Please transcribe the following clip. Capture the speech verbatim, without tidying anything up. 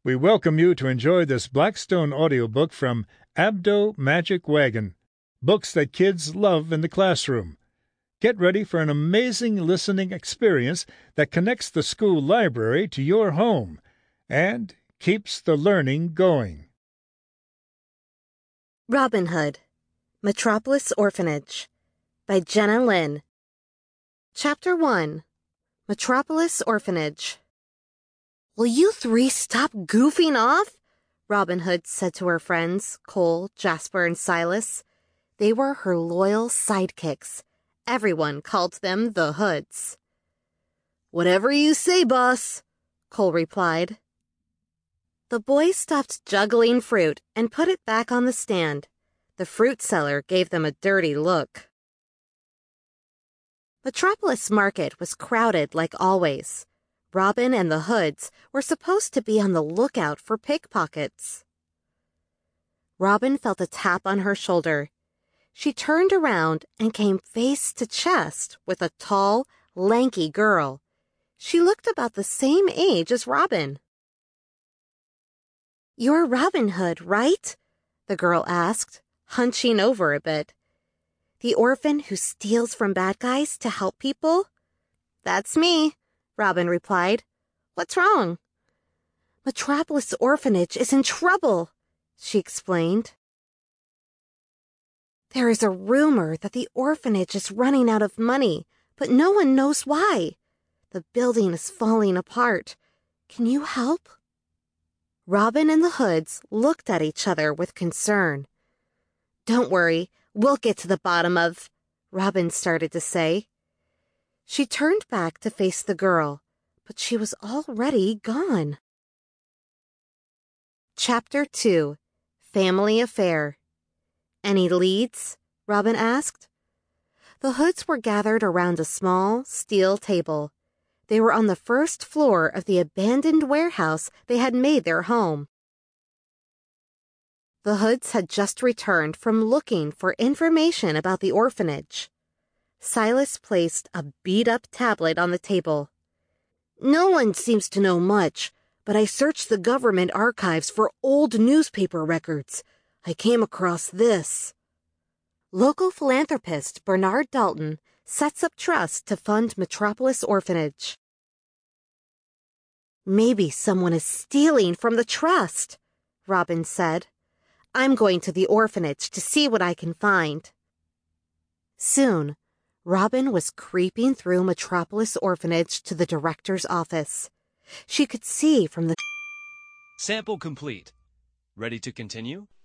We welcome you to enjoy this Blackstone audiobook from Abdo Magic Wagon, books that kids love in the classroom. Get ready for an amazing listening experience that connects the school library to your home and keeps the learning going. Robin Hood, Metropolis Orphanage, by Jenna Lynn. Chapter one, Metropolis Orphanage. "Will you three stop goofing off?" Robin Hood said to her friends, Cole, Jasper, and Silas. They were her loyal sidekicks. Everyone called them the Hoods. "Whatever you say, boss," Cole replied. The boys stopped juggling fruit and put it back on the stand. The fruit seller gave them a dirty look. Metropolis Market was crowded like always. Robin and the Hoods were supposed to be on the lookout for pickpockets. Robin felt a tap on her shoulder. She turned around and came face to chest with a tall, lanky girl. She looked about the same age as Robin. "You're Robin Hood, right?" the girl asked, hunching over a bit. "The orphan who steals from bad guys to help people?" "That's me," Robin replied. "What's wrong?" "Metropolis Orphanage is in trouble," she explained. "There is a rumor that the orphanage is running out of money, but no one knows why. The building is falling apart. Can you help?" Robin and the Hoods looked at each other with concern. "Don't worry, we'll get to the bottom of," Robin started to say. She turned back to face the girl, but she was already gone. Chapter two, Family Affair. "Any leads?" Robin asked. The Hoods were gathered around a small steel table. They were on the first floor of the abandoned warehouse they had made their home. The Hoods had just returned from looking for information about the orphanage. Silas placed a beat-up tablet on the table. "No one seems to know much, but I searched the government archives for old newspaper records. I came across this. Local philanthropist Bernard Dalton sets up trust to fund Metropolis Orphanage." "Maybe someone is stealing from the trust," Robin said. "I'm going to the orphanage to see what I can find." Soon, Robin was creeping through Metropolis Orphanage to the director's office. She could see from the... Sample complete. Ready to continue?